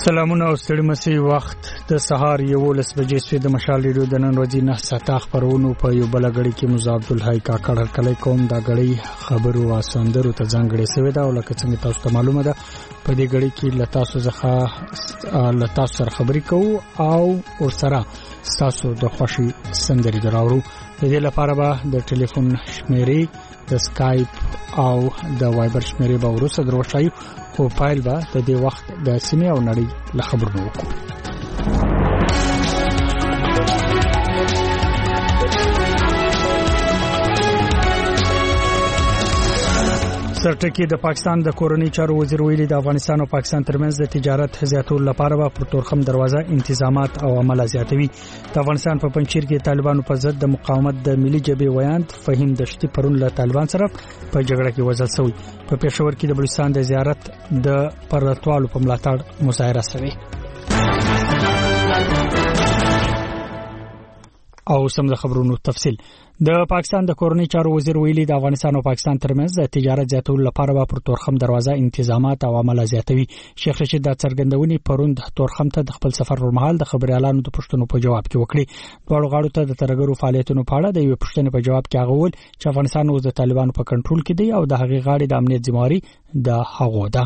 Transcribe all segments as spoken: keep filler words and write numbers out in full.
سلامونه او ستړي مسي وخت د سهار یولس بجې سوی د مشال ریډیو د نن ورځې نه ساته خبرونو په یو بل غړي کې موسی عبدالحی کاکړ کله کوم دا غړي خبرو واسندرو ته ځانګړي سوی دا ولکه څنګه تاسو ته معلومه ده په دې غړي کې لتاسو ځخه لتاسو سره خبرې کوو او ورسره تاسو د خوشي سندري دراوړو د دې لپاره به د ټلیفون شمیرې د سکایپ او د وایبر شمیرې به ورسره دروښایو او فایل به د دې وخت د سیمه او نړۍ له خبرونو وکړو. سرټکی د پاکستان د کورنۍ چارو وزیر ویلي د افغانستان او پاکستان ترمنځ د تجارت زیاتولو لپاره به پر تورخم دروازه انتظامات او عمل زیاتوي. د افغانستان په پنځیر کې طالبانو په ضد د مقاومت د ملي جبهې ویاند فهیم دشتي پرون له طالبان سره په جګړه کې وژل شوی. په پېښور کې د بلوچستان د زیارت د پرتوالو په ملاتړ مظاهره شوه. او سم د خبرونو تفصيل. د پاکستان د کورنۍ چارو وزیر ویلي د افغانستان او پاکستان ترمنځ د تجارت زیاتولو لپاره به پر تورخم دروازه انتظامات او عمل زیاتوي. شیخ رشید د څرګندونې پروند تورخم ته د خپل سفر پر مهال د خبريالانو د پښتنو په جواب کې وکړي. دوه غاړو ته د ترګرو فعالیتونو په اړه د یو پښتنې په جواب کې هغه وویل چې افغانستان اوس د طالبانو په کنټرول کې دی او د هغې غاړې د امنیت ذمہواری د هغو ده.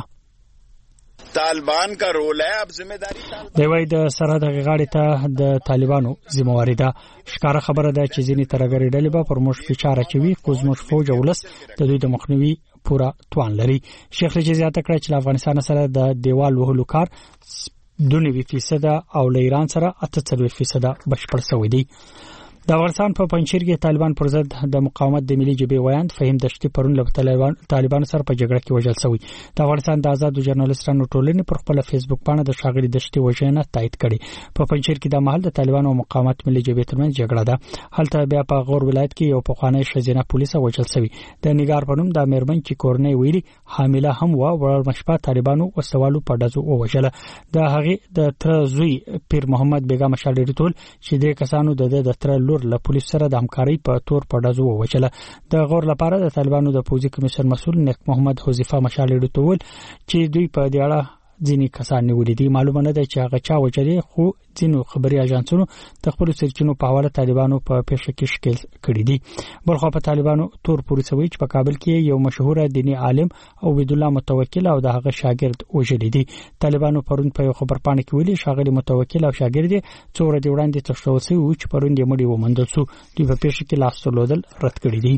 طالبان کا رول ہے اب ذمہ داری دی وای د سرحد غاړې ته د طالبانو ذمہواری ده. ښکارا خبره ده چې ځینې ترګری ډلې به پر موږ فشار چوي خو زموږ فوج ولس د دوی د مخنیوي پورا توان لري. شیخ رشید زیاته کړ چې افغانستان سره د دیوال وهلو کار دوه نوي فیصد او له ایران سره اته څلوېښت فیصد بشپړ شوی دی. د افغانستان په پنځیر کې طالبان پر ضد د مقاومت د ملي جبهې ویاند فهیم دشتي پرون له طالبان طالبان سره په جګړه کې وژل شوی. د افغانستان د آزاد ژورنالیستانو ټولنې پر خپل فیسبوک باندې د شاګردي دشتي وژنه تایید کړي. په پنځیر کې د محل د طالبان او مقاومت ملي جبهې ترمنځ جګړه ده. هلته بیا په غور ولایت کې یو پخوانی شزینه پولیس وژل شوی. د نګار پنوم د مېرمن چې کورنۍ ویلي حامله هم و ور مشپا طالبانو وسوالو په دزو وژله. د هغه د تر زوی پیر محمد بیگم شاړي ټول چې د کسانو د د تر لور له پولیس سره د همکارۍ په تور په دزو وچله. د غور لپاره د طالبانو د پوځي کمیشن مسؤل نیک محمد حذیفه مشالې ډټول چې دوی په دې اړه ځینې کسان نیولې دي. معلومه نه ده چې هغه چا وچلې خو ځینو خبري اژانسونو د خپل سرچینو په حواله طالبانو په پیښه کې شکل کړی دي. بلخو په طالبانو تور پولیسوي چې په کابل کې یو مشهور دینی عالم او عبد الله متوکل او د هغه شاګرد وژل دي. طالبانو پرون په یو خبرپاڼه کې ویلي شاګرد متوکل او شاګرد څو ورځې وړاندې تشول شوی او چې پرون یې مړی ومندل شو. دوی په پیښه کې لاس تلودل رد کړی دي.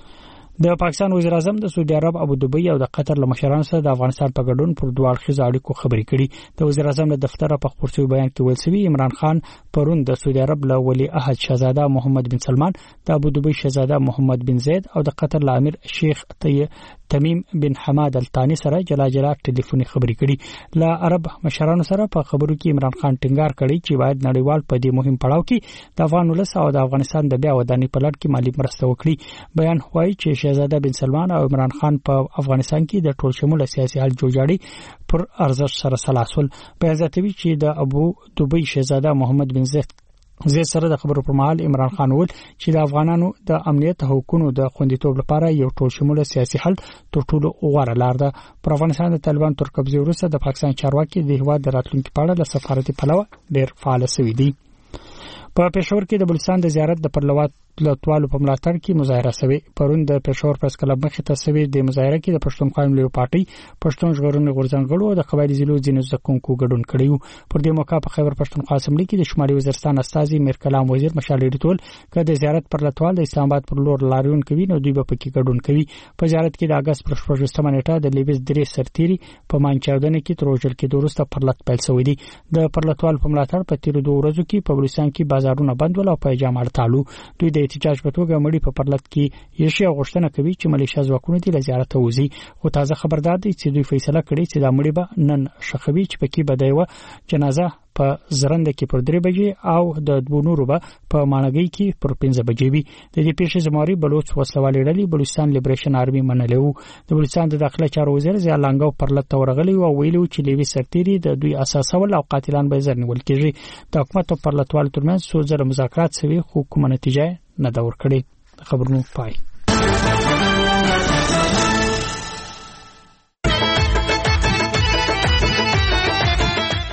د پاکستان وزیر اعظم د سعودي عرب ابو ظبي او د قطر له مشرانو سره د افغانستان په ګډون پر دوه اړخیزو اړیکو خبرې کړي. د وزیر اعظم له دفتر په خبري بیان کې ویل شوی عمران خان پرون د سعودي عرب له ولی عهد شهزاده محمد بن سلمان، د ابو ظبي شهزاده محمد بن زید او د قطر له امیر شیخ تمیم بن حماد الثانی سره جلا جلا ټلیفوني خبرې کړي. له عرب مشرانو سره په خبرو کې عمران خان ټینګار کړی چې باید نړیوال په دې مهم پړاو کې د افغان ولس او د افغانستان د بیا ودانۍ په لړ کې مالی مرسته وکړي. بیان وایي چې شهزاده بن سلمان او عمران خان په افغانستان کې د ټول شموله سیاسي حل جوړجاړي پر ارزښت سره سلاسل. بیان زیاتوي چې د ابو ظبي شهزاده محمد بن زید زه سره د خبرو پر مهال عمران خان ول چې د افغانانو د امنیت حقوقو د خوندیتوب لپاره یو ټول شموله سیاسي حل تر ټولو غوره لار ده. پر افغانستان د طالبان تر قبضې وروسته د پاکستان چارواکي د هیواد د راتلونکي په اړه له سفارتي پلوه ډېر فعال شوي دي. په پېښور کې د بلوچستان د زیارت د پرلوات لټوالو په ملاتړ کې مظاهره شوه. پرون د پېښور پرس کلب مخې ته شوه د مظاهره کې د پښتونخوا ملي پارټي پښتون ژغورنې غورځنګړو او د قبایلی ضلعو ځینو ځکونکو ګډون کړیو. پر دې موقع په خیبر پښتونخوا اسمبلی کې د شمالي وزیرستان استاذي میر کلام وزیر مشالې ډټول کله د زیارت پر لټوال د اسلام آباد پر لور لاریون کوي نو دوی به پکې ګډون کوي. په زیارت کې د اگست پر شپږمه نیټه د لیبس درې سرتيري په مانچاودنه کې تر وژل کې دوروسته پر لټ پیل شوې دي. د پر لټوال په ملاتړ په تیر دوه ورځو کې په بلوچستان کې بازارونه بند ول او په جام اړتالو. دوی د احتجاج په توګه مړي په پرلط کې یشي غوښتنه کوي چې ملیشیا ځواکونه د زیارت ته وځي. خو تازه خبردار دي چې دوی فیصله کړې چې د مړي به نن شخوي چې پکې بدایوه جنازه په زرنده کې پر درې بجې او د دوه نورو به په مانګي کې پر پنځه بجې وي. د دې پیښې زماري بلوچ وسوالې ډلې بلوچستان لیبریشن آرمي منلو. د بلوچستان د داخله چارو وزیر ضیاء لنګو پرلط ورغلی او ویلو چې لیوي سرتيري د دوی اساسول او قاتلان به زر نیول کېږي. د حکومت او پرلطوال ترمنځ څو ځله مذاکرات شوي خو کومه نتیجه نه دا ورکړي. خبرونو پای.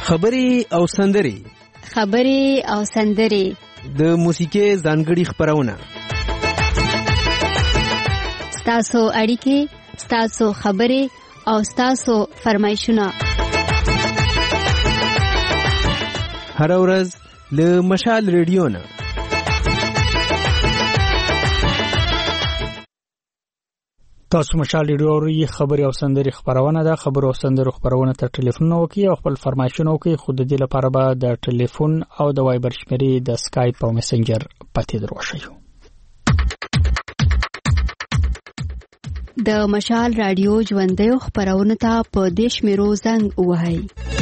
خبري او سندري خبري او سندري د موسیقي ځانګړي خبرونه ستاسو اړیکې ستاسو خبري او ستاسو فرمایشونه هر ورځ له مشال ریډیو نه تاسو مشال ریډیو اورئ خبري او سندري خبرونه ده خبرو او سندرو خبرونه ته ټلیفون وکړئ او خپل فرمایشونه وکړئ خو د دې لپاره به د ټلیفون او د وایبر شمیرې د اسکایپ او میسنجر پته دروښیو د مشال رادیو ژوندۍ خبرونه ته په دیش میرو زنګ وهاي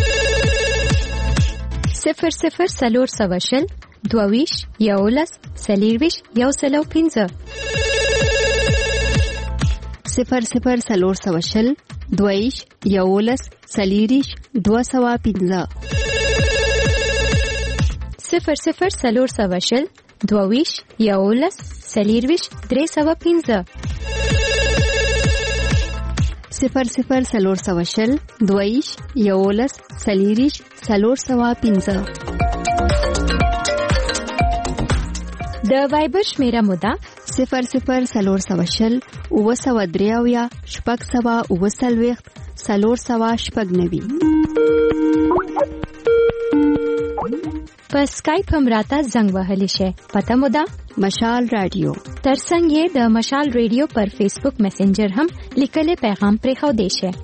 صفر صفر سلور سواشل دوویش یولس سلیرویش یو سلو پینزه صفر صفر سلور سواشل دویش یولس سلیریش دو سوا پینزه صفر صفر سلور سواشل دوویش یولس سلیرویش درې سوا پینزه صفر صفر سلور سواشل دویش یولس سلیریش سلور سوا پینزه د وایبر شمیره مودا صفر صفر سلور سواشل او سوا دریاویا شپږ سوا او سلويخت سلور سوا شپږ نوي په اسکایپ هم راته زنګ وهلی شي پته مودا مشال رادیو ترڅنګ د مشال رادیو پر فیسبوک میسنجر هم لیکلي پیغام پرې خو دی شي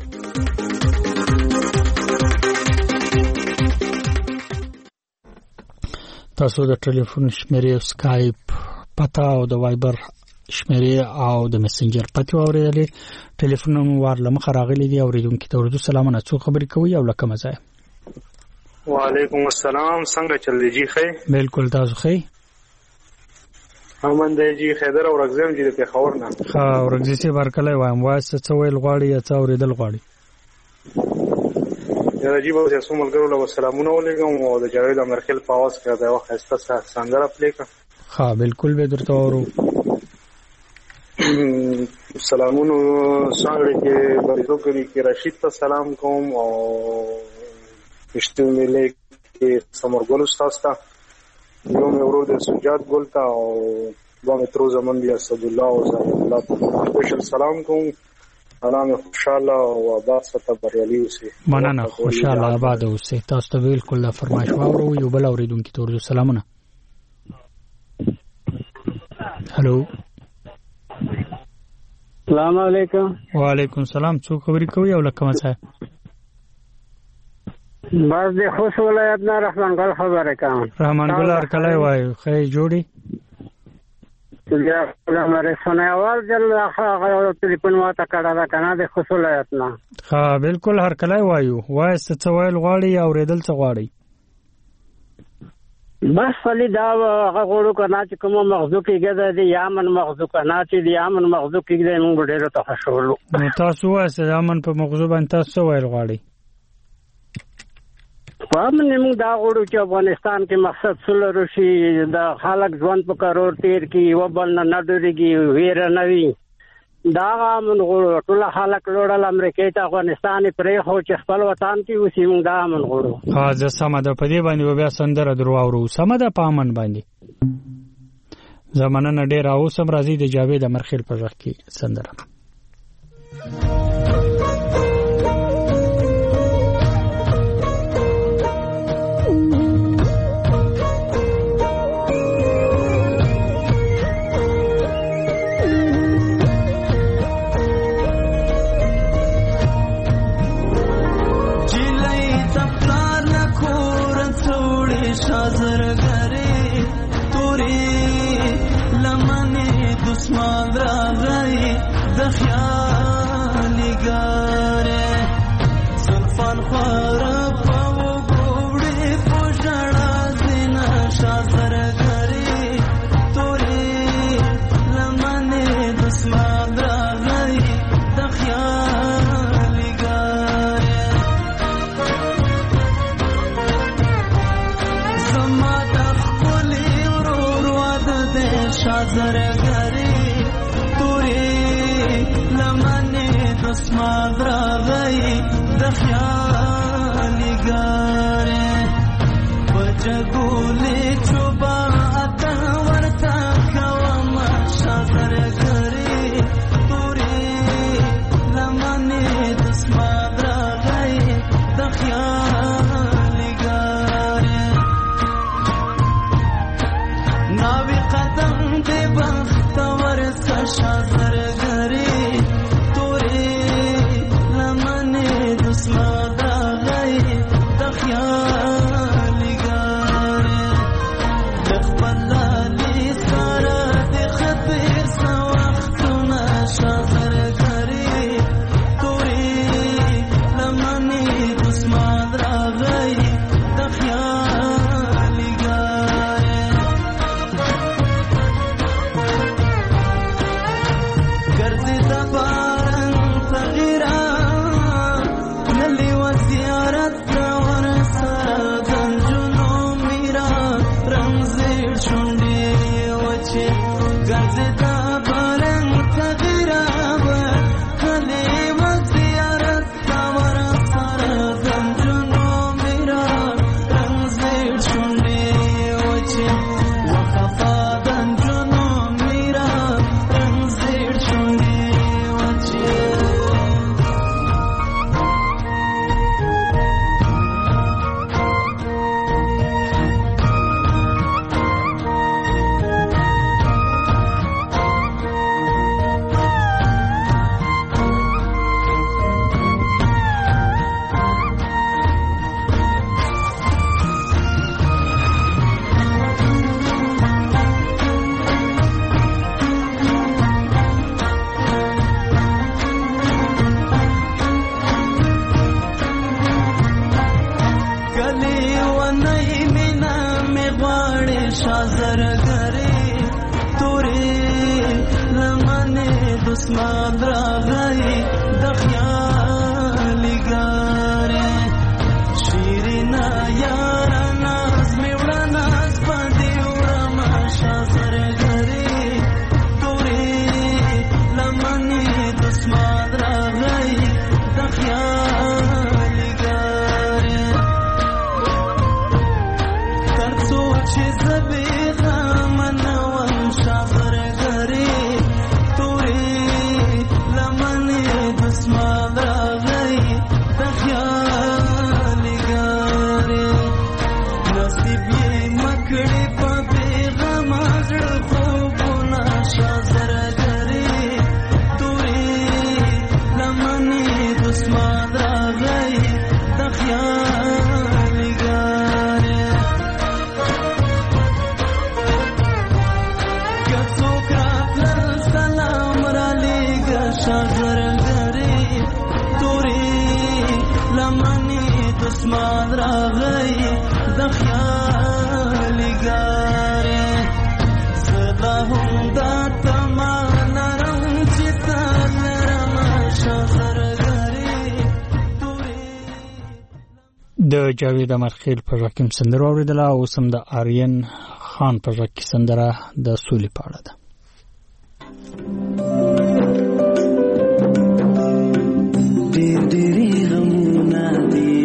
تاسو د ټلیفون شمیرې او اسکایپ پته او د وایبر شمیرې او د میسنجر پته اوریدلې ټلیفون مو ورله مخ راغلي دی اوریدونکو ته ورته سلامونه څو خبرې کوي او لکه مزه وعلیکم السلام څنګه چل دی جی خې بالکل تاسو خې امن دی جی خیدر او رغزم جی ته خبر نه ها ورغزي سي بارکلای وایم واسه څه ویل غواړي یا څه اوریدل غواړي یا جی به تاسو ملګرو له سلامونه ولګم او د جاوید امرخیل په आवाज کې دا وخت اساسه څنګه پلیکا ها بالکل به درته ورو سلامونه څنګه کې بریزو کوي کې رشید ته سلام کوم او پښتو ملي کې سمرګل استاد ته یو مې ورو د سجاد ګل ته او دوه مترو زمون دی اسد الله او زاهد الله سپیشل سلام کوم سلام خوشاله او آباد ستاسو بریالي اوسئ مننه خوشاله آباد اوسئ تاسو ته بالکل د فرمایش واورو یو بل اوریدونکو ته ورته سلامونه هالو السلام علیکم وعلیکم السلام څو خبرې کوي او لکه مڅه بس د خوش ولایت نه رحمان ګل خبره کوم رحمان ګل ارکلای وای خې جوړي بیا لمره سونه اول جل هغه ټلیفون واته کړه دا کنه د خوش ولایت نه ها بالکل هر کلای وایو وای څه ویل غواړي او ریدل څه غواړي بس فلی دا هغه غوړو کنه چې کوم مغزو کېږي د یامن مغزو کنه چې د یامن مغزو کېږي موږ ډېر ته خوشاله نو تاسو واسه یامن په مغزو باندې تاسو ویل غواړي په من موږ دا غوړو چې افغانستان کې مقصد سولر شي د خلک ژوند په کارور تیر کې و بل نه نډوريږي ویر نه وي دا من غوړو ټول خلک لوړل امریکا ته افغانستان پرې خو چې خپل وطن کې اوسې موږ دا من غوړو ها ځه سم ده په دې باندې بیا سندره درو اورو سم ده پامن باندې زمانه نه ډیر او سم راځي د جاوید امرخیل په ځخ کې سندره زرګری تورې لمنې د اسمان راغی د خیال ګارې جګولې چوبا اتن ورته کوم شاطر غري تورې لمنې د سماد راغی د خیال ګارې ناوی قدم دې بخت ورته شاطر غري تورې لمنې د سماد راغی د خیال ګارې د خپل لالي سره د خطر سو وختونه شاطر غري تورې لمنې د سماد راغی د خیال ګارې ګرځي د باران تغیرا نلی و زیارت ور سره زنجونو میرا رمزیر شونډې وچې ګرځي د باران تغیرا نلی و زیارت ور سره زنجونو میرا رمزیر شونډې وچې وخفا دنجونو میرا رمزیر شونډې وچې کلی ونی مینا می غواړي شازر غري تورې لمنې د سماد راغی د خیال ګارې شیرینا یار ناز می وړه ناز باندې وړم شازر غري تورې لمنې د سماد راغی د خیال ګارې ترڅو چې زبېغه منوم شاطر غري تورې لمنې د سماد راغی د خیال ګارې نصیب یې مکړې په بېغمه زړه خوبونه شاطر غري تورې لمنې د سماد راغی د خیال ګارې که څوک راتلل سلام رالیږه شاطر غري تورې لمنې د سماد راغی د خیال ګارې زه لا هم دا تمه لرم چې تا لرم شاطر غري تورې د جاوید امرخیل په ژبه کې سندره اوریدله او سم د آریان خان په ژبه کې سندره د سولې په اړه ده. ډېر ډېرې غمونه دي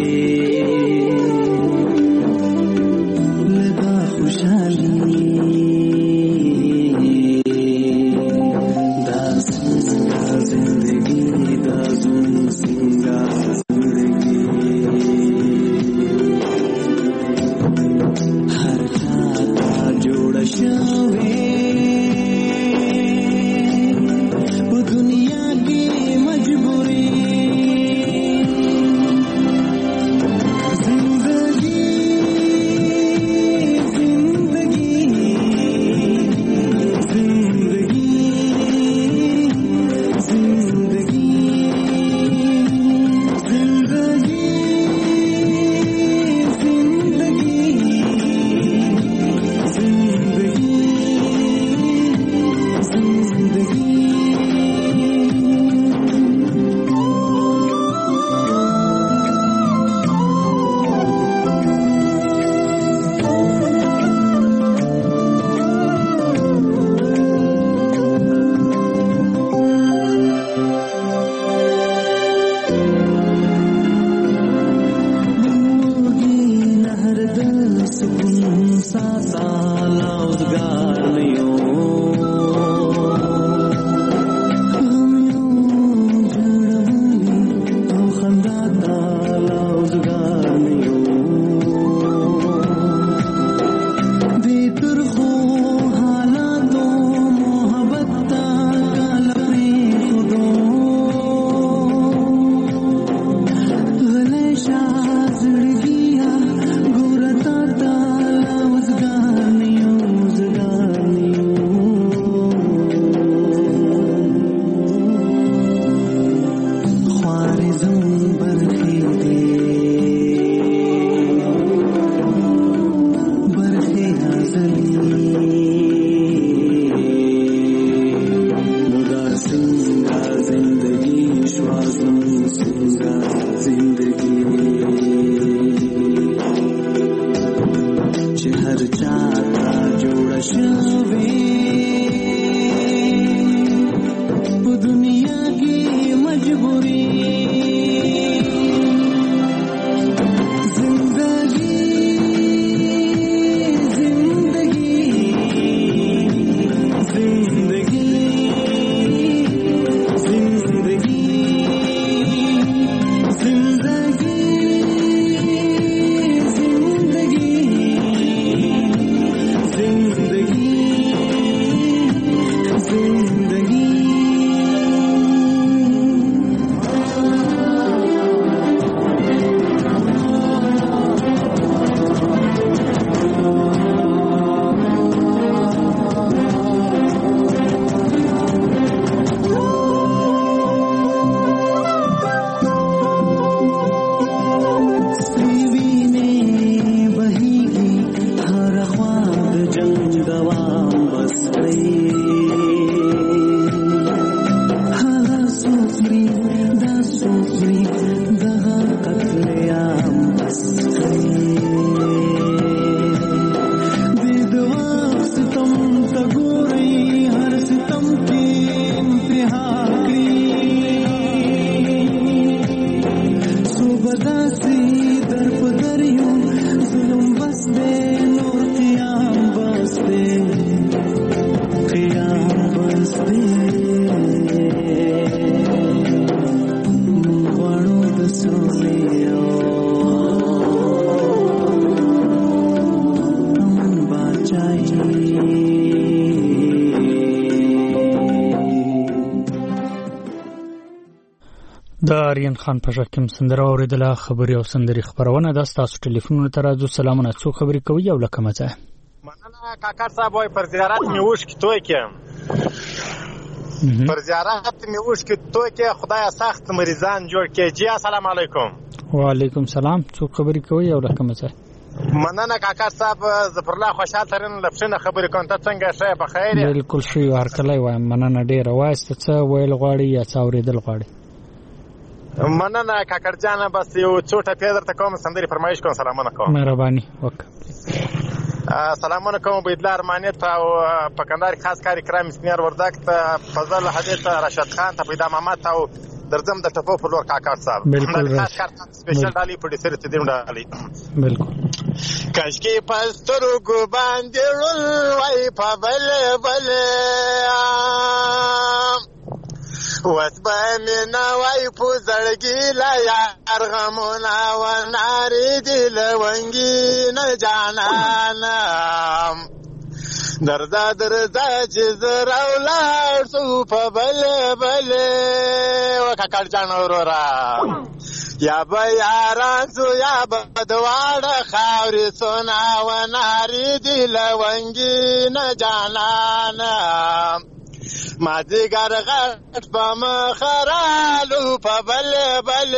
لږه خوشحالي دا څنګه زندګي دا څنګه زندګي هر چا ته جوړه شوې دوام بس کړئ هغه سوکري دا سوکري دغه قتل عام بس کړئ د دوا ستم ته ګورئ هر ستم کې انتها کړي صوبداسي در په در یو ظلم بس دی نور قیام بس دی قیام بس دی غواړو د سولې او امن باچایي د آریان خان په شکم سندره اوریدله خبري او سندري خبرونه د تاسو ټلیفونونو ته راځو. سلامونه، څو خبري کوي او لکه مزه مننه کاکا صاحب وای پر زیارت می وښ کی توي کې پر زیارت می وښ کی توي کې خدای سخت مریضان جوړ کې. جی السلام علیکم. وعلیکم سلام، څو خبري کوي او لکه مزه مننه کاکا صاحب ظفر الله خوشحال ترين لپسنه خبري کوم ته څنګه شه په خیر؟ بالکل شي هر کله وایم مننه ډیره واسطه څه ویل غواړي یا څه اوریدل غواړي؟ مننه کاکړ جانه بس یو څو ټکي درته کوم سندري فرمایش کوم. سلامونه کوم. مهرباني وکړه. سلامونه کوم بيدلا ارمانیت او په کندهار خاص کاری کرام سنیار وردک ته فضل حدیث راشد خان ته پیدا محمد او درځم د ټپو په لور کاکړ صاحب. بالکل خاص کار سپیشل ډالي پروډوسر ته دیم ډالي. بالکل کاشکي پسترو ګو باندې ول وای په بل بل وسبه مینا وای په زړګي لا یار غمونه و ناري دی لونګي نه جانانا دردا دردا چې زراولا سو په بل بل وکړ جان اورورا یا به یاران سو یا به دواړه خاورې سونا و ناري دی لونګي نه جانانا ما دیگر غټ په مخرالو په بل بل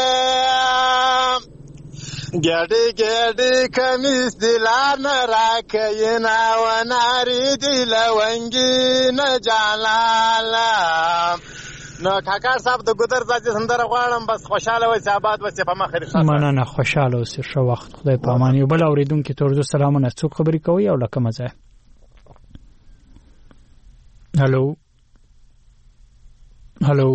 ګډي ګډي کمیس دلار نه راکینا و ناری دی لونګي نه جالالا. نو کاکا صاحب د ګودر ځاځي سندره غواړم بس خوشاله وي آباد وي په مخ لري. مننه خوشاله اوسې ښه وخت خدای په امان. یو بل اوریدونکو ته ورته سلامونه، څوک خبري کوي او لکه مزه؟ هلو هلو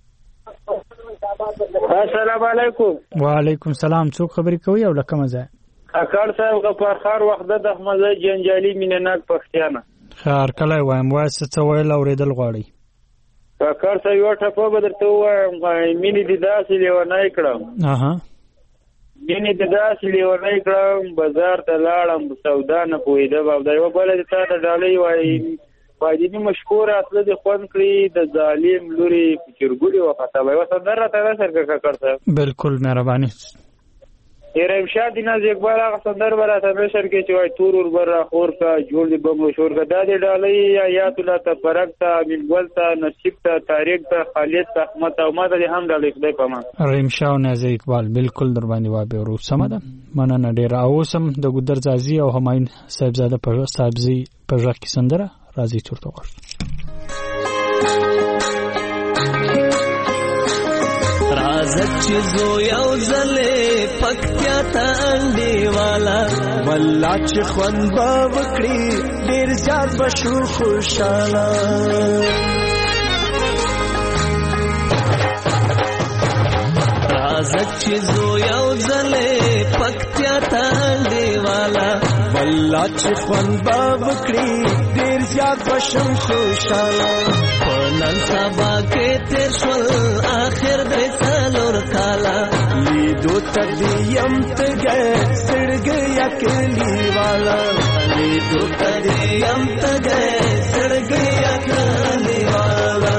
السلام علیکم. وعلیکم سلام، څوک خبري کوي او لکه مزه؟ کاکړ صاحب غفار خار وخت د احمد جنجالي مینناک پښتانه خار کله وایم واسه څه ویل اوریدل غواړي؟ کاکړ صاحب یو ټپه به درته ووایم مینې دې داسې لیونی کړم اها مینې دې داسې لیونی کړم بازار ته لاړم سودا نه پوهېدم او دا یوه بله دې تا ته ډالۍ وایي فاجینی مشکور اصله دې خوند کړي د ظالم لوري په چرګوړي وخته به یوه سندره راته نثر کړه کاکړ صاحب. بالکل مهرباني. تیرم شاه دي ناز اقبال هغه سندر به راته نشر کې چې وایي تور ور را خور کا جوړ دې بم مشهور کا دا دې ډالۍ آیات الله تبارک ته منګل ته نصیب ته تاریخ ته خالد ته احمد او ما ته هم ډالۍ خدای په ما رحیم شاه ناز اقبال بالکل در باندې وابه ورو سمده مننه ډیر اوسم د ګودر ځازي او هماین صاحبزاده په صاحبزي په ځکه کې سندره راځي تورته ورس رازک چې زو یو ځلې پکتیا ته انډي والا والله چې خوند به وکړي ډېر زیات به شو خوشاله رازک چې زو یو ځلې پکتیا ته انډي والا والله چې خوند به وکړي ډېر زیات به شو خوشاله نن سبا کې تیر شول آخر دې څلور کالا لیدو تدیم تګه سړګ یکلی والا لیدو تدیم تګه سړګ یکلی والا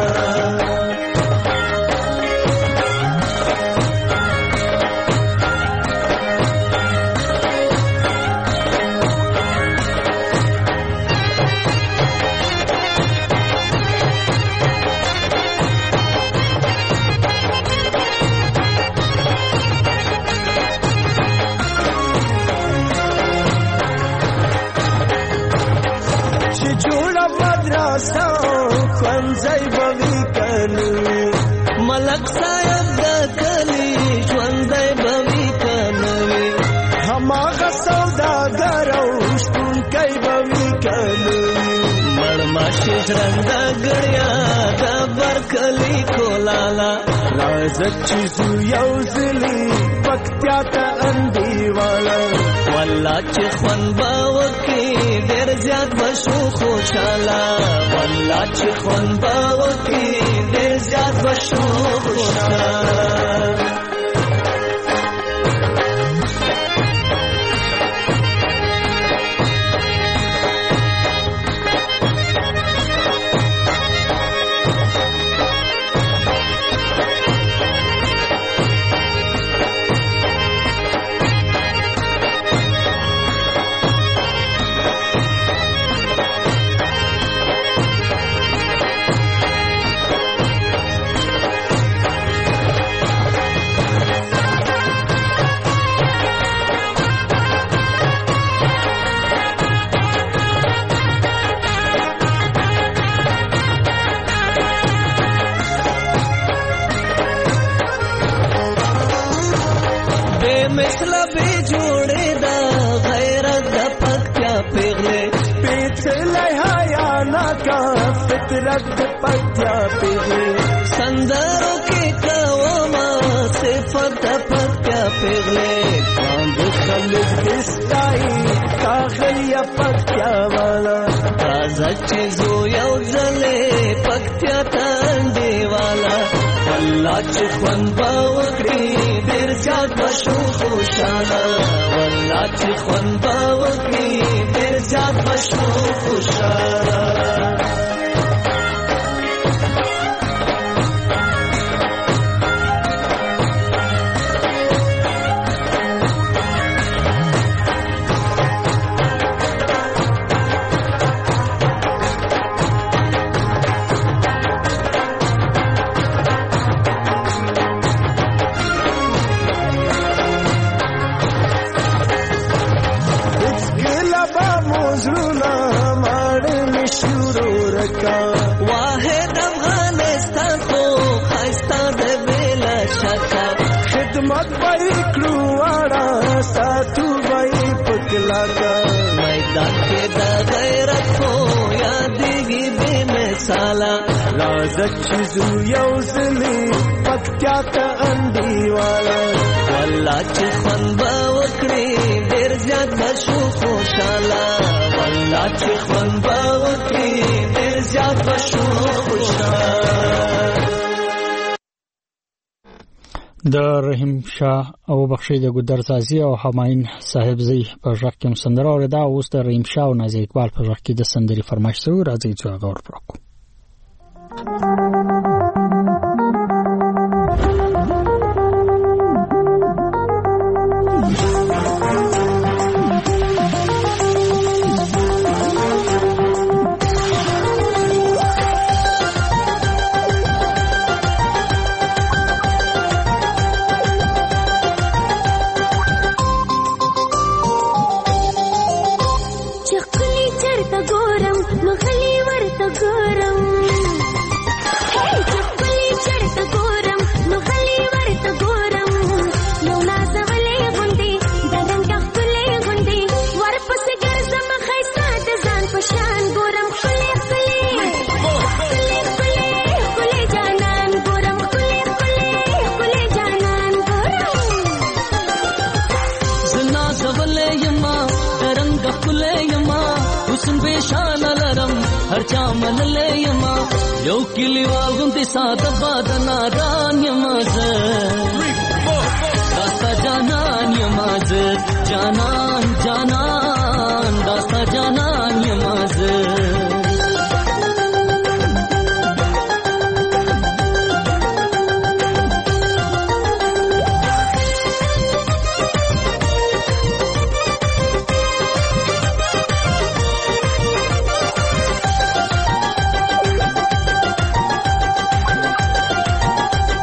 مدرسه ښوونځی به وي که نه وي ملک صاحب د کلي ژوندی به وي که نه وي هماغه سوداګر او شپونکی به وي که نه وي مړماشي ژرنده ګړیا د برکلي کولاله راځه چې ځو یو ځلي پکتیا ته انډیواله والله چې خوند به وکړي ډېر زیات به شو خوشحاله والله چې خوند به وکړي ډېر زیات به شو خوشحاله فطرت پکتیا پیغلے سندروں کے قوما صفت پکتیا پیغلے کاند خلق دستائی کاغلیا پکتیا والا تازہ چیزو یو زلے پکتیا تانڈے والا واللہ چی خوان باوکری دیر زیاد بشو خوشانا واللہ چی خوان باوکری دیر زیاد بشو خوشانا واحد افغانستان کو خیستا دے بیلا شکا خدمت بائی کلوارا ساتو بائی پکلا کا میدان کے دا غیرت کو یادگی بے مثالا رازق چیزو یوزلی پکتیا تا اندی والا واللہ چی خون باوکری دیر زیاد بشو خوشالا واللہ چی خون باوکری دیر زیاد بشو خوشالا د رحیم شاه او بخشی د ګودر سازي او هماین صاحب زی په ژغ کې سندره اوریدا اوس د رحیم شاه او نازي اقبال په ژغ کې د سندري فرمایش سو راځي چې غور وکړو हर चामल ले यमा यो किलीवाल गुंती साथ बादना दान यमाज दास्ता जानन यमाज जानन जानन दास्ता जानन यमाज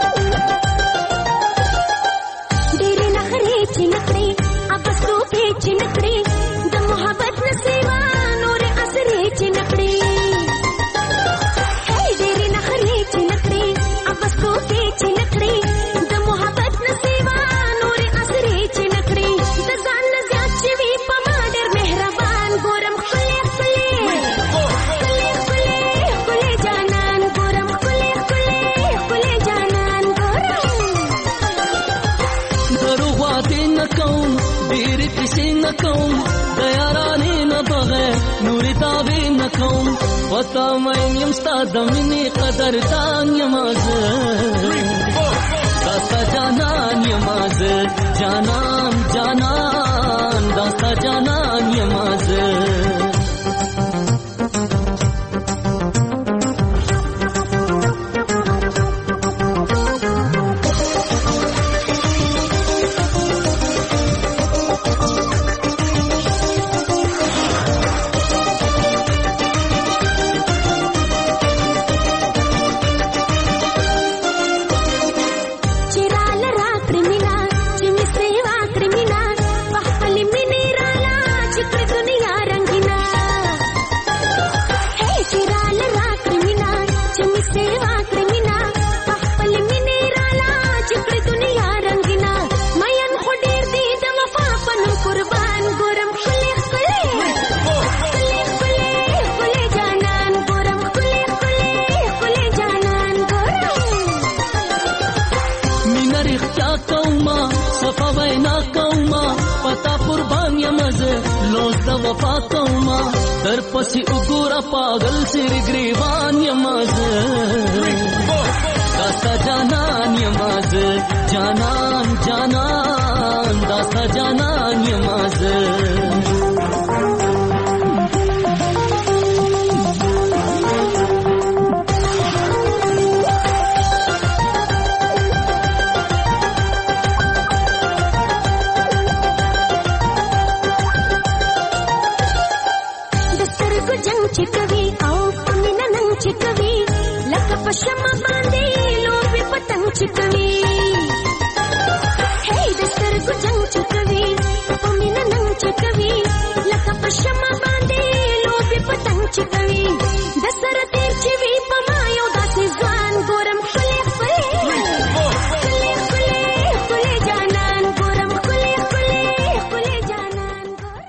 चिनकड़ी अब सो के चिन پتا مې يم ستاد مینې قدردان یمازه داستا جانان یمازه جانان جانان داستا جانان یمازه وفا کوما در پسی وګورا پاگل سر گریوان یماز داستا جانان یماز جانان جانان داستا جانان یماز चिकवी आओ पमिना नंग चिकवी लक पशमा बांधे लोबे पतंग चिकवी हे दस्तर को जंग चिकवी पमिना नंग चिकवी लक पशमा बांधे लोबे पतंग चिकवी दस्तर तेर चिवी पमायो दासी ज़वान गोरम खुले खुले खुले खुले खुले जानन गोरम खुले खुले खुले जानन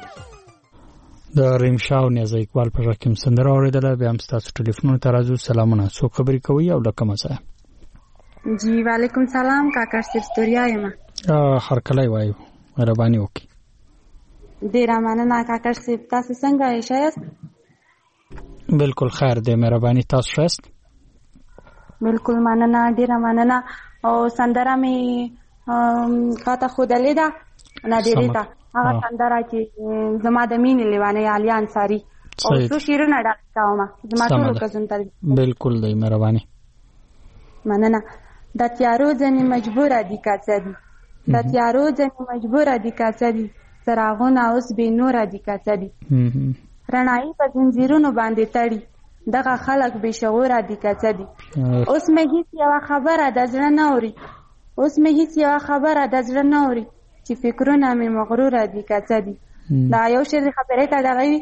د ریمشاو نیاز اقبال پر رقم سندره اوریدله. بیا هم ستاسو ټلیفون ته راځو. سلامونه، څوک خبرې کوي او له کومه ځایه؟ جی وعلیکم سلام، کاکړ سرستوریا یم. هر کله وایو، مهرباني وکړئ. ډیره مننه کاکړ صاحب، تاسو څنګه یاست؟ بالکل خیر دی، مهرباني. تاسو ښه یاست؟ بالکل مننه، ډیره مننه. او سندره مې کاته ښودلې ده نادرې ته، هغه سندره چې زما د مینې لیوانې علي انصاري او څو شعرونه ډک کومه زما ټولو کزون ته. بالکل دی، مهرباني. مننه. د تیارو ځنې مجبوره دي کاڅه دي، د تیارو ځنې مجبوره دي کاڅه دي، څراغونه اوس بې نوره دي کاڅه دي، رڼایي په زنځیرونو باندې تړي، دغه خلک بې شعوره دي کاڅه دي. اوس مې هیڅ یوه خبره د زړه نه اوري، اوس مې هیڅ یوه خبره د زړه نه اوري، چې فکرونه مې مغروره دي کاڅه دي. دا یو شعر خبرې ته دغه وي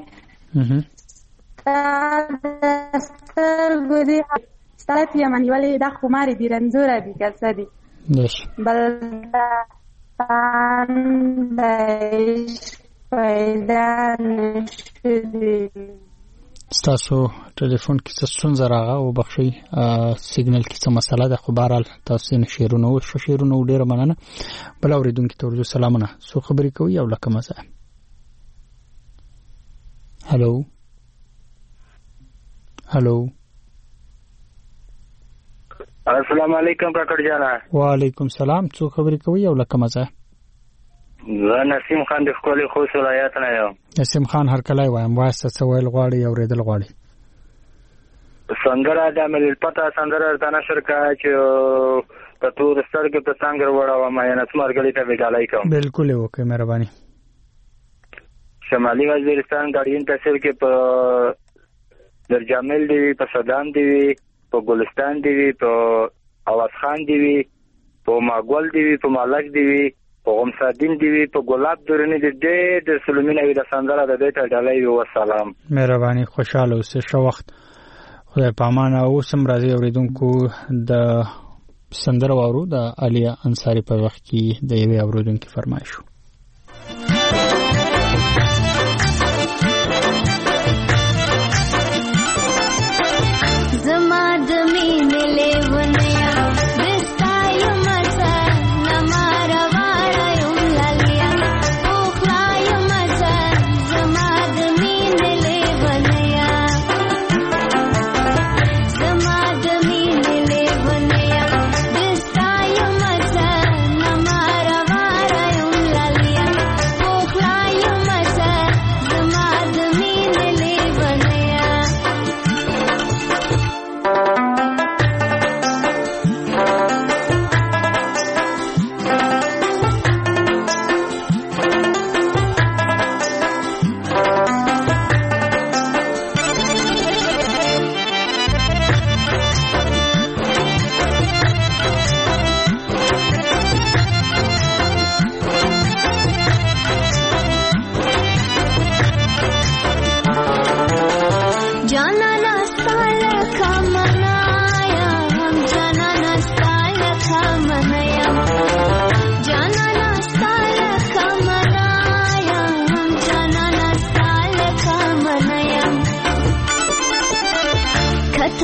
سترګو دې سترپ یم نیولې دا خمارې دي رنځوره دي کاڅه دي. بل پیدا نشدي. ستاسو ټلیفون کې څه ستونزه راغله وبخښئ، سیګنل کې څه مسله ده، خو بهرحال تاسو یې شعرونه و ښه شعرونه و ډېره مننه. بل اورېدونکي ته ورځو سلامونه، څوک خبرې کوي او له کومه ځایه؟ هلو هلو السلام علیکم کاکړ جانا. وعلیکم سلام، څوک خبرې کوي او له کومه ځایه؟ زه نسیم خان د ښکلي خوست ولایت نه یم. نسیم خان هرکلی وایم، وایسته څه ویل غواړئ اورېدل غواړئ؟ سندره د ملپته سندره ورته نشر کړه چې په تور سترګې په څنګه وړوم یا نس مرګلي ته وډالای کوم. بالکل یې وکړئ، مهرباني. شمالي وزیرستان ګاډین تحصیل کې په درجامل دی وي، په صدام دی وي، په ګلستان دی وي، په اواز خان دی وي، په ماګول دی وي، په مالک دی وي، په غمسادین دی وي، په ګلاب درنی دی دی د سلومینه وی د سندره د دې ته ډالۍ و. سلام، مهرباني، خوشاله اوسئ، ښه وخت، خدای په امان. اوس هم راځي اورېدونکو د سندره واورو د علي انصاري په وخت کې د یوې اورېدونکي فرمایش و. زما د مینې لیونیا دستا یم زه نما روانه یم لالیا پوخلا یم زه زما د مینې لیونیا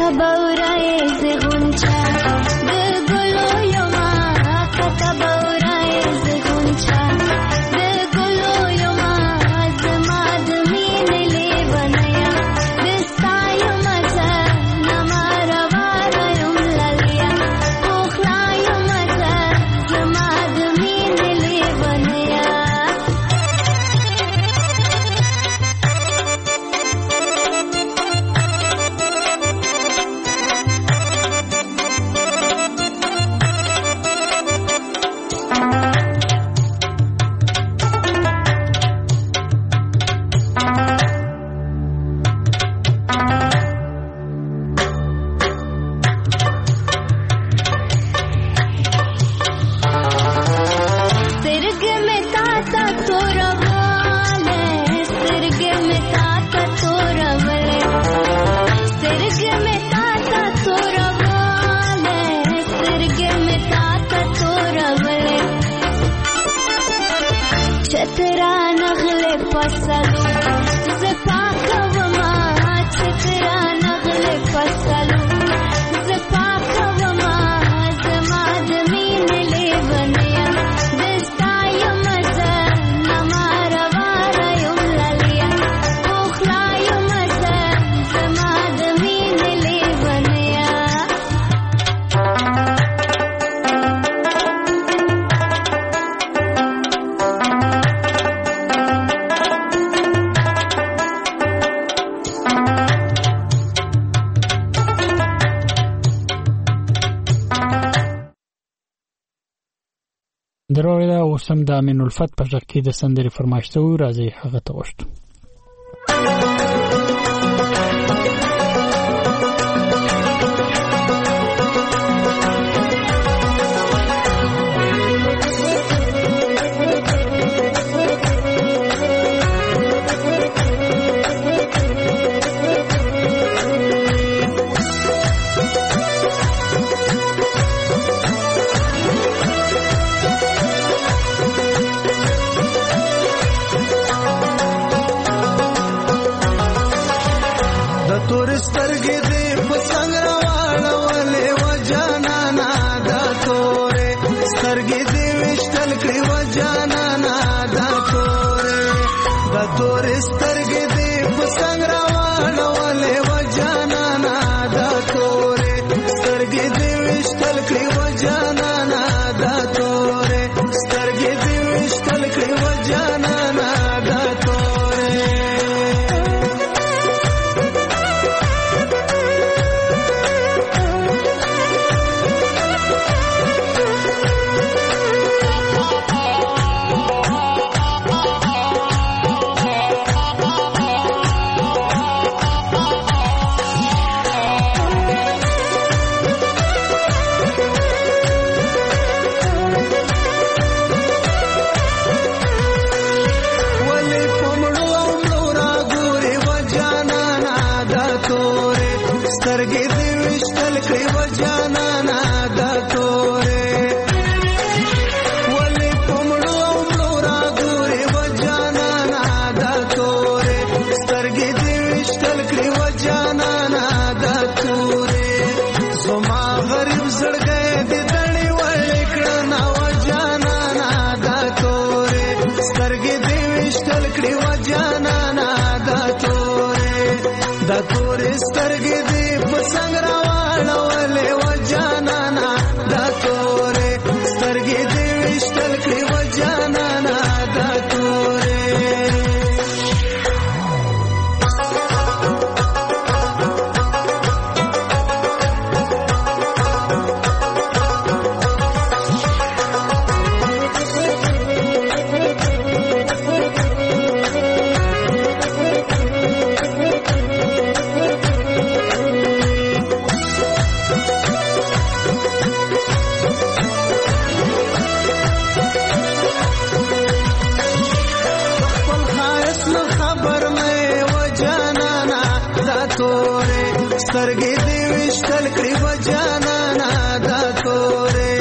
كتبورای زغونچا د ګلو یما كتبورای زغونچا د ګلو یما زما د مینې لیونیا د ستایو مزه نماروا رایم لالیا اوخلایم مزه زما د مینې لیونیا چترا نغله پسلو زپاکوما چترا نغله پسلو زپاکوما زما د مینې لیونیا دستایم زه نماروا رایم لالیا اوخلایم زه زما د مینې لیونیا دروغ ده اوس هم د امین الفت په غږ کې د سندرې فرمایش شوی راځي هغه ته وشتو سترګې دې په څنګ راواړولې و جانانا دا تورې سترګې دې وشتل کړې و جانانا دا تورې دا تورې سترګې دې په څنګ راواړولې و جانانا دا تورې سترګې دې وشتل کړې و جانانا دا تورې سترګې دې وشتل کړې و جانانا دا تورې سترګې دې وشتل کړې و جانانا دا تورې ولې په مړو مړو راګورې و جانانا دا تورې سترګې دې وشتل کړې و جانانا دا تورې زما غریب زړګی دې دړې وړې کړنه و جانانا دا تورې سترګې دې وشتل کړې و جانانا دا تورې دا تورې سترګې دې په څنګ راواړولې و جانانا دا تورې سترګې دې وشتل کړې و جانانا دا تورې سترګې دې وشتل کړې و جانانا دا تورې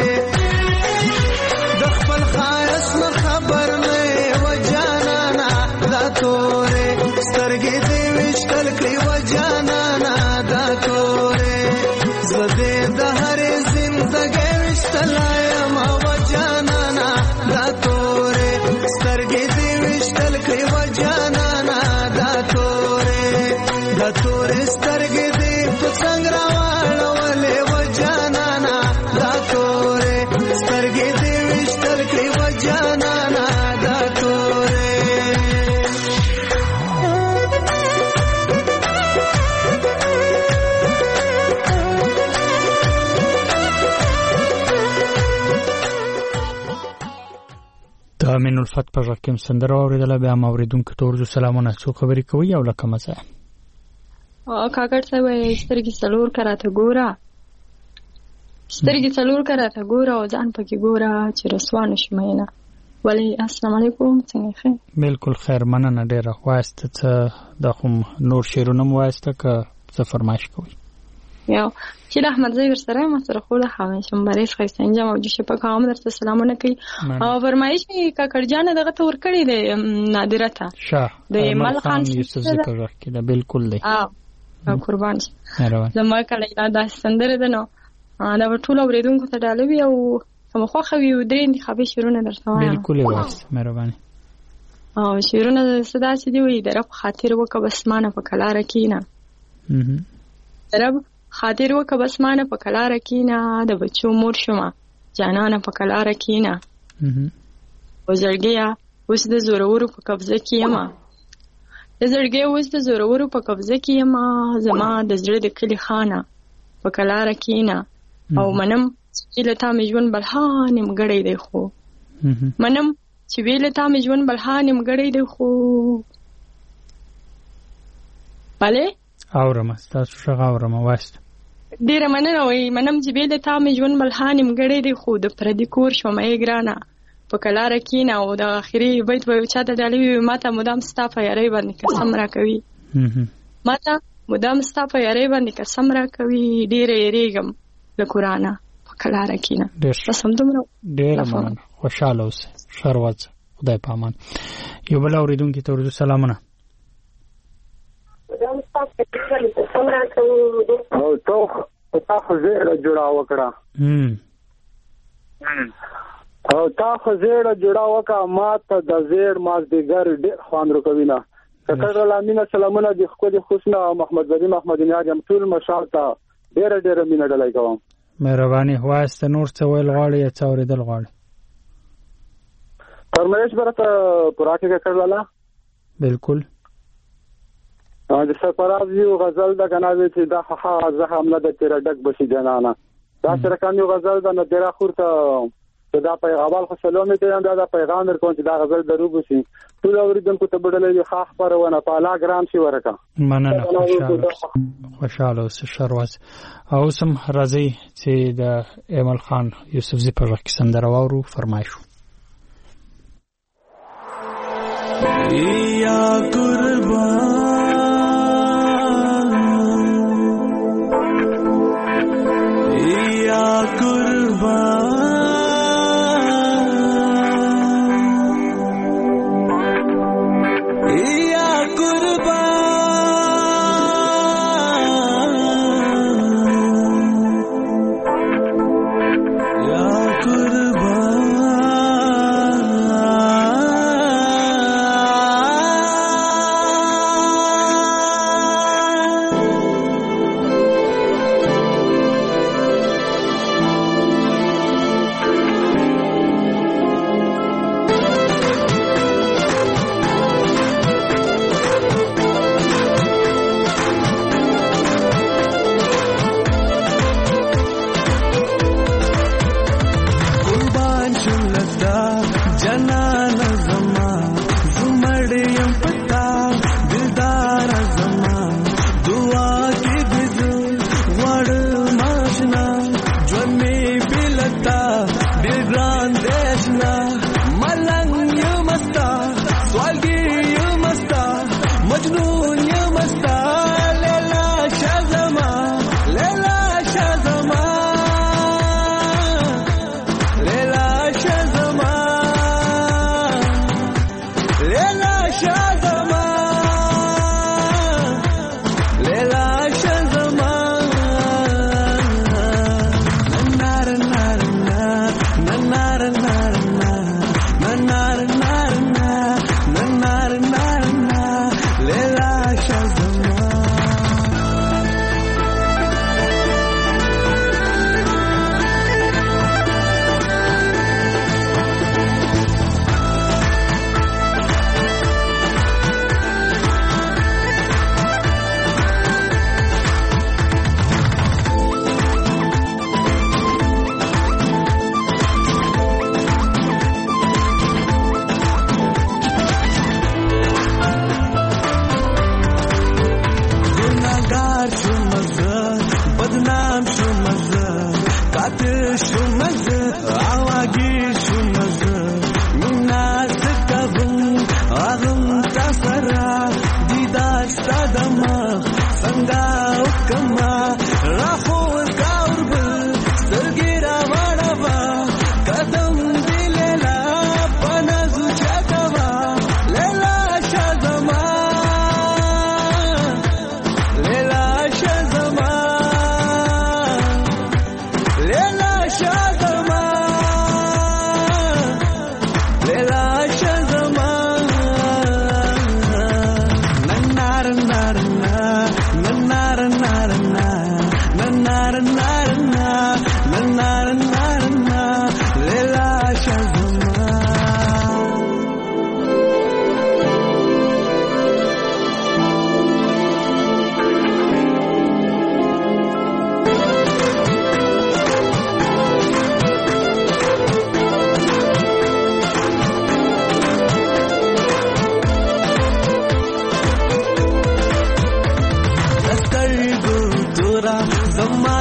د خپل ښایست نه خبر نه و جانانا دا تورې سترګې دې وشتل کړې و جانانا دا تورې زده د هرې زندګۍ وشتلایم و جانانا دا تورې سترګې دې وشتل کړې و جانانا دا تورې دا تورې سترګې دې په څنګ راواړولې و جانانا دا تورې سترګې دې وشتل کړې و جانانا دا تورې د امین الفت په ژغ کې هم سندره واورېدله. بیا هم اورېدونکو ته ورځو سلامونه. څو خبرې کوي او له کومه ځایه؟ کاکړ صاحب وایي سترګې څلور کراته ګوره، سترګې څلور کراته ګوره او ځان پکې ګوره چې رسوا نه شي مینه. ولې السلام علیکم، څنګه ښه؟ بالکل خیر، مننه ډېره. وایسته څه دا خو نور شعرونه مو وایسته که څه فرمایش کوئ؟ یو چې د احمد زوی ورسره یم سره خو له همیشه مبارز ښایسته انجام او جوشه په کام درته سلامونه کوي. او فرمایش مې کاکړ جان دغه ته ورکړی دی نادره ته شاه د مل خان یوسفزي په ژغ کې ده. بالکل دی. او قربان شي زما کله دا سندره ده نو دا به ټول اورېدونکو ته ډالۍ وي او کوم خوښه وي درې انتخابي شعرونه درته وایم. بالکل یې وایست، مهرباني. او شعرونه څه داسې دي وایي د رب خاطر وکړه بسمانه په کلاره کښېنه، د رب خاطر وکړه بسمانه په کلاره کښېنه، د بچو مور شومه جانانه په کلاره کښېنه، او زړګیه اوس د زورورو په قبضه کې یمه، د زړګیه اوس د زورورو په قبضه کې یمه، زما د زړه د کلي خانه په کلاره کښېنه، او منم چې له تا مې ژوند بلها نیمګړی دی خو منم چې بې له تا مې ژوند بلها نیمګړی دی خو بلې اورم ستاسو ښه اورم وایست. ډېره مننه. وایي منم چې بې له تا مې ژوند بلها نیمګړی دی خو د پردي کور شومه یې ګرانه په کلاره کښېنه. او د آخري بیت به چا ته ډالۍ وي ما ته مدام ستا په یارۍ باندې قسم راکوي، ما ته مدام ستا په یارۍ باندې قسم راکوي، ډېره یېرېږم له قرآنه په کلاره کښېنه. بس همدومره. ډېره مننه، خوشحاله اوسئ، ښه ورځ، خدای په امان. یو بل اورېدونکي ته ورځو سلامونه. او تو تا خو زیړه جوړه وکړه او تا خو زیړه جوړه وکړه ما ته د زیړ مازدیګر ډېر خوند راکوي نه. ککړ لامینه سلامونه د ښکلي حسنه محمد بدی محمد نیاز یم ټول مشال ته ډېره ډېره مینه ډالۍ کوم. مهرباني. وایسته نور څه ویل غواړې یا څه اورېدل غواړې؟ فرمایش به راته پوره کړې ککړ لاله. بالکل. د سرفراز یو غزل ده که نه وي چې دا ښه زخم نه ده تېره ډک بشي جانانه، دا سره کم یو غزل ده نو تېره خور ته چې دا پیغامال خو سلامې ته یم دا دا پیغام در کوم چې دا غزل دروب شي ټول اورېدونکو ته به ډالۍ وي ښه خپرونه په اعلی ګرام شي ورکه. مننه، خوشحاله اوسئ، ښه ورځ. او اوس هم راځئ چې د ایمل خان یوسفزي په ژغ کې سندره واورو. فرمایش یا قربان یا قربان یا قربان یا قربان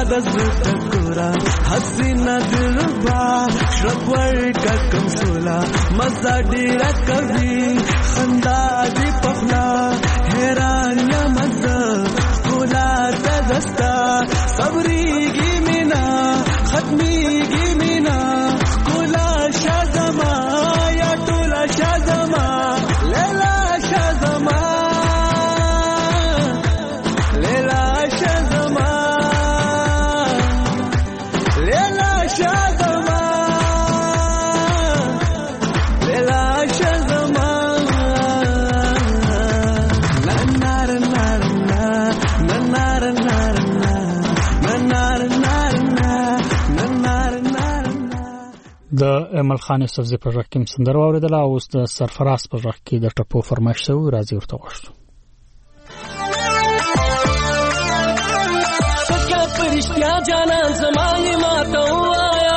د زړه کورا حسینا دلبا شپور کا کمسولا مزه ډیر کوي خندا دی پخلا حیران یا مزه کولا د دستا صبرېږي مینا ختمېږي مینا کولا شازما یا ټولا شازما لیلا شازما لیلا شازما لیلا شازما لیلا شازما ننار نار ننار نار د امل خان صفزي په ژغ کې سندره واوریدله او اوس د سرفراز په ژغ کې د ټپو فرمایش شوی راځي ورته وغوښتو پکا پرشتیا جانان زمای ماته وایا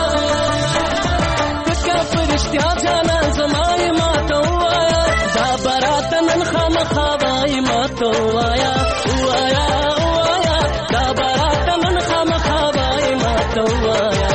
پکا پرشتیا جانان زمای ماته وایا دا برات نن خامخا وای ماته وایا وایا وایا دا برات نن خامخا وای ماته وایا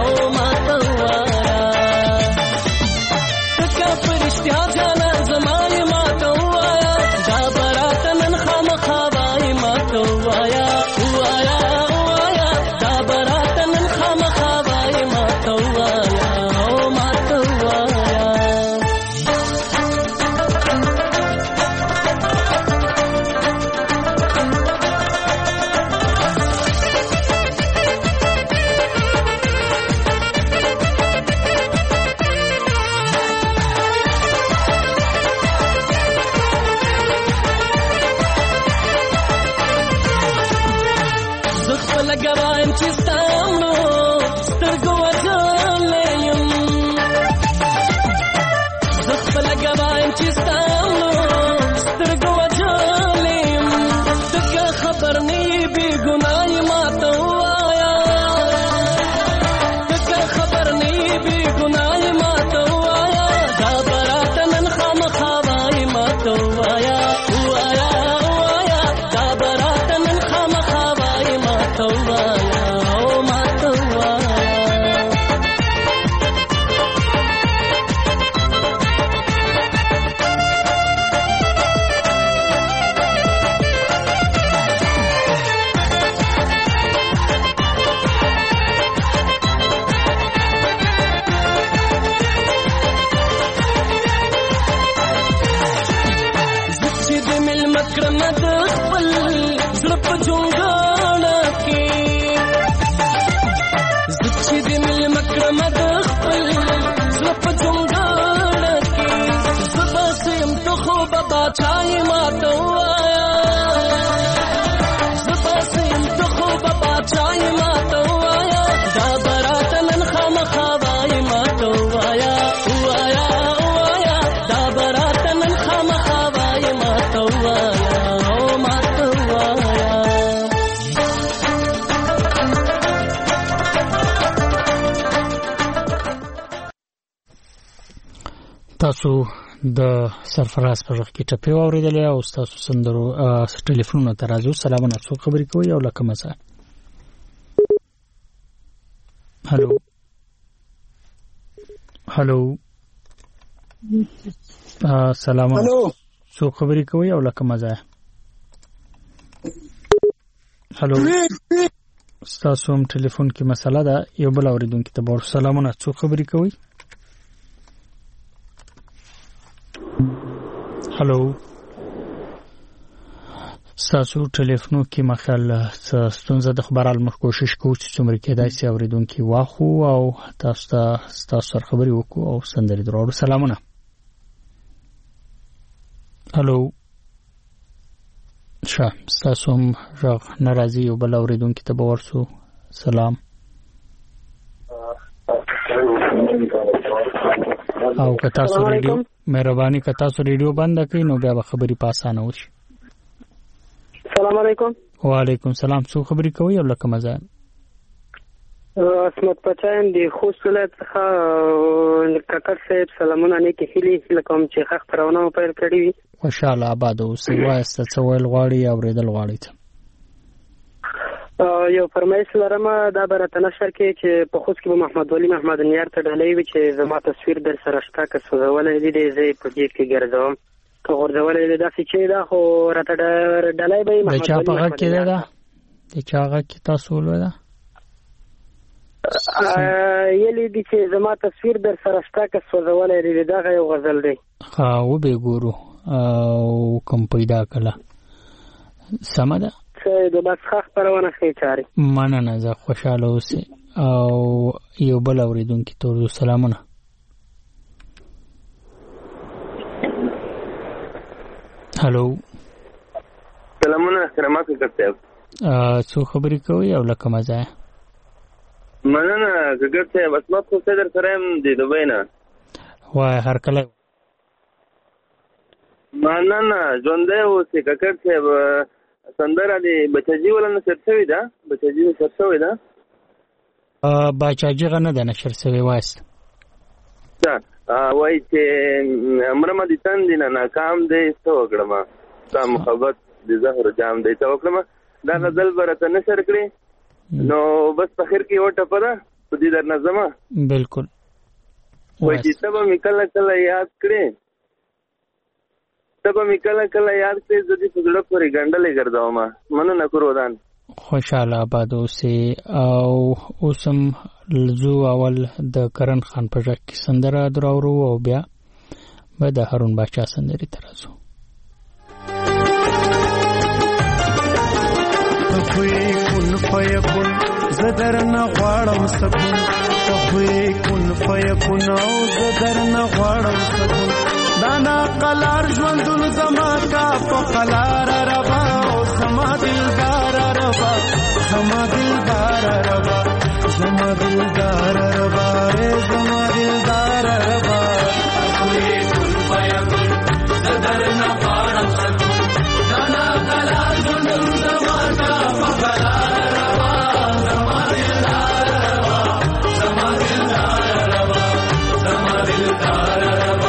تاسو د سرفراز په ژغ کې ټپې واوریدلې او تاسو سندرو ټلیفونونو ته راځو. سلامونه، څوک خبرې کوي او لکه مزه؟ هلو هلو سلامونه، څوک خبرې کوي او لکه مزه؟ هلو تاسو هم ټلیفون کې مسله ده، یو بل اوریدونکي ته ور سلامونه، څوک خبرې کوي؟ هلو تاسو ټلیفون کې مخال ستونزه د خبرال مخ کوشش کوو چې څومره کېدای شي اوریدونکي واخو او تاسو ته تاسو سره خبرې وکړو او سندري درو. سلامونه. هلو ښه، تاسو هم ژغ ناراضي یو بل اوریدونکي ته ورسو. سلام. او که تاسو ریډیو مهرباني که تاسو ریډیو بند کړئ نو بیا به خبرې په اسانه وشي. السلام علیکم. وعلیکم السلام. څو خبرې کوي او لکه مزه؟ اسمت پچایم دی خوست ولایت څخه کاکړ صاحب سلامونه نیکې هیلې لکه چې ښه خپرونه مو پیل کړې وي. خوشحاله آباد اوسئ. وایسته څه ویل غواړئ یا اورېدل غواړئ؟ یو فرمایش لرم دا به راته نشر کې چې په خوست کې به محمد ولی محمد نیار ته ډالۍ وي چې زما تصویر در سره شته که سوځولی دی دی زه یې په جیب کې ګرځوم که غورځولی دی داسې چې دا خو راته ډالۍ به یې محمد ولی محمد نیار ته د چا غږ کې تاسو ولوده یلی دی چې زما تصویر در سره شته که سوځولی دی دغه یو غزل دی ښه وبې ګورو او کوم پیدا کړه سمه ده د بس ښه خپرونه ښې چارې مننه زه خوشحاله اوسئ او یو بل اورېدونکي ته ورځو سلامونه هلو سلامونه کرامات ککړ صاحب څو خبرې کوئ او له کومه ځایه مننه ککړ صاحب عصمت خو صدر سره یم د دوبۍ نه وایه هرکلی مننه ژوندی اوسئ ککړ صاحب سندره دی بچاجي ولا نشر شوې ده بچاجي نشر شوې ده بچاجي غنه ده نشر شوې وایست وایي چې مرمه دي تندې نه ناکام دی څه وکړم ستا محبت د زهر جام دی څه وکړم دا غزل به راته نشر کړې نو بس په خیر کې یوه ټپه ده په دې در نظمه بلکل وایي چې ته به مې کله کله یاد کړې ته به مې کله کله یاد کړې زه دې په زړه پورې ګنډلې ګرځوم مننه کورودان خوشحاله آباد اوسئ او اوس هم ځو اول د کرن خان په غږ کې سندره دراورو او بیا به د هارون باچا سندرې ته راځو تخوی کن فیکن زه درنه غواړم سکون تخوی کن فیکن او زه درنه غواړم سکون دانا قلار ژوندون زما کا په قلار ربا او زما دلدار ربا زما دلدار ربا زما دلدار ربا زما دلدار ربا تخوی کن فیکن زه درنه غواړم سکون دانا قلار ژوندون زما کا په قلار ربا زما دلدار ربا زما دلدار ربا زما دلدار ربا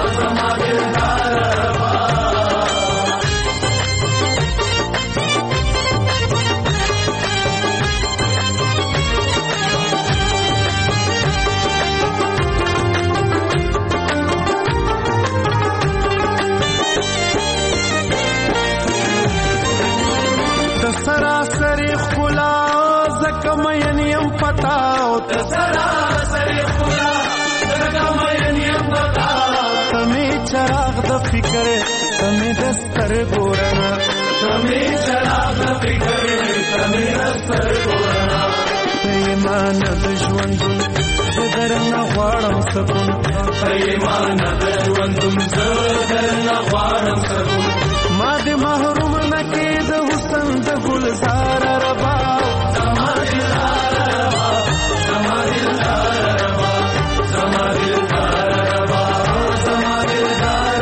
سراسری خلا زکه مین یم پتاو ته سراسری خلا زکه مین یم پتاو تمه چراغ د فکر تمه دستر ګورنا تمه چراغ د فکر تمه دستر ګورنا ایمان د ژوندون زدرنا غواړم سکون ایمان د ژوندون زدرنا غواړم سکون ما دې محروم نکې د حسن د ګلزار ربا زما دلدار ربا زما دلدار ربا زما دلدار ربا زما دلدار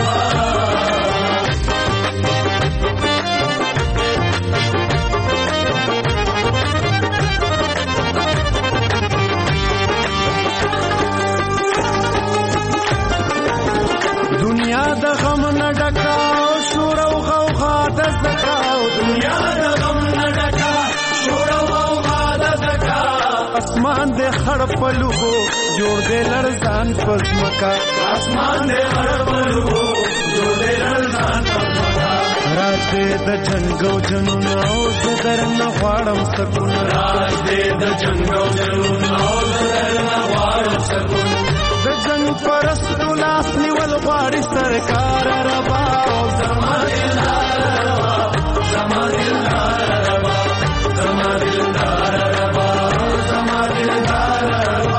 ربا دنیا د غم نه ډکا شور او غوغا د زکاو دنیا د غم نه ډکا شور او غوغا د زکا اسمان دې خړ پلوغو جوړ دې لړزان پزمکا اسمان دې خړ پلوغو جوړ دې لړزان پزمکا راز دې د جنگو جنون او زدر نه غواړم سکون راز دې د جنگو جنون او زدر نه غواړم سکون د جنگ پرستو لاس نیول غواړي سرکار ربا زما دلدار ربا زما دلدار ربا زما دلدار ربا زما دلدار ربا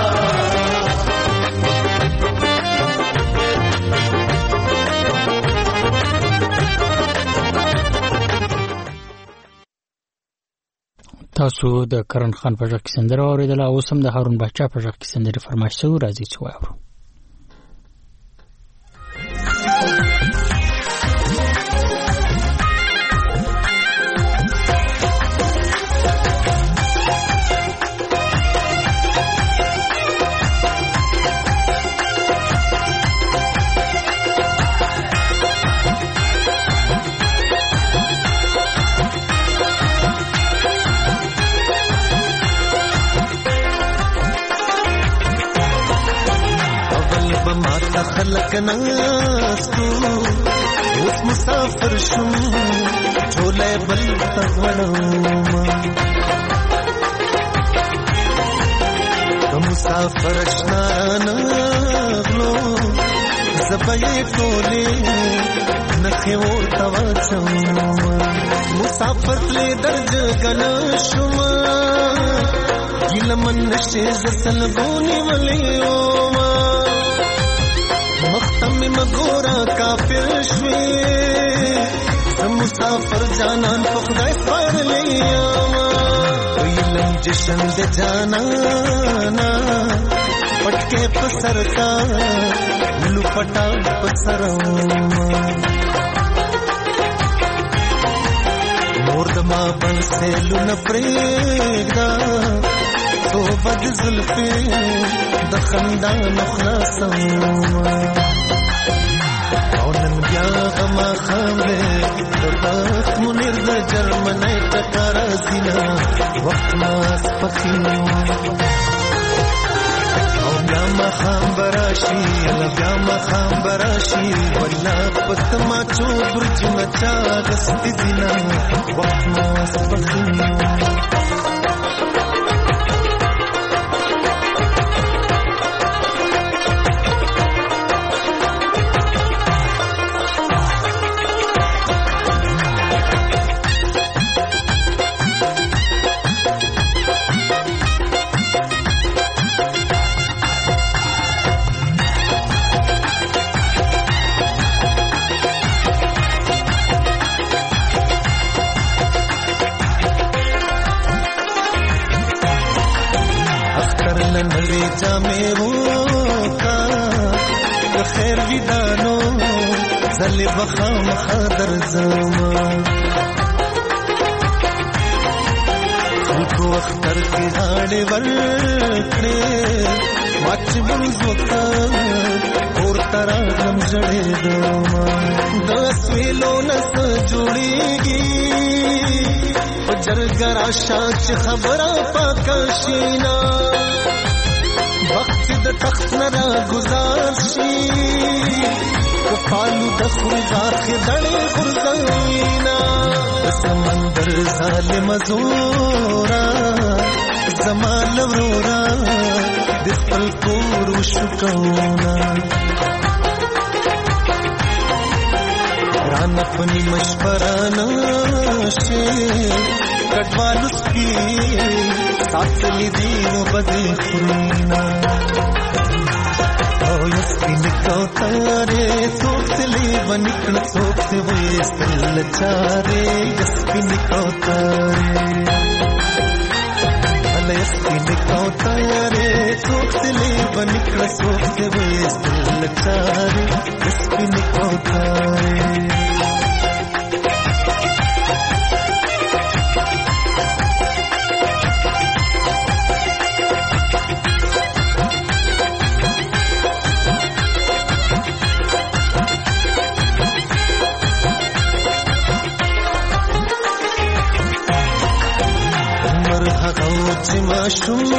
تاسو د کرن خان په غږ کې سندره اوریدله اوس هم د هارون باچا په غږ کې سندرې فرمایش شوی راځي چې واورو تا خلق ناستو اوس مسافر شم چولې بل تغړم مسافر اشنا نغلو زبې ټولې نخې ورته واچم مسافر له درج غل شم ګلمن نشه زسل بونی ولیو مختم مګورا کافر شوي زم مسافر جانان په خدای سپارلې ویلم جشن د جانانا پټکه پسرتا لپټا پسرم مور دما بنسه لون پرېږدا تو بد زلفې د خندان خلاصم او نن بیا غما خامې د بخت منیر د جرمنۍ ټکر زینا وخت ما سپخینو او بیا ما خام براشي بیا ما خام براشي ولا پت ما چو برج نچا دست زینا وخت ما سپخینو زلی بخام خادر زمان خلقو اختر کی غاڑی ورکڑی ماچ بنزوکا اور تراغم جڑی دامان دس ویلو نس جوڑی گی جرگر آشاچ خبرہ پاکشینا وقت د تخت نرا گزار شي پالو د خرزاخ دړې خرزینا سمندر ظالم زورا زمان ورورا د خپل کور شکونا ران پنی مشورانه شي کټوالو سپي ساتلی دی نو بدې خورينا او یسپین کوتاره سوکسلی ونکړ سوکس وېستل چاره یسپین کوتاره ال یسپین کوتاره سوکسلی ونکړ سوکس وېستل چاره یسپین کوتاره چې ما شوم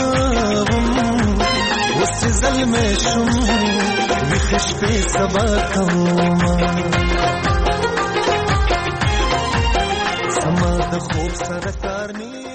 اوس ظلم شوم وخش په سبا کوم سما د خوب سره کار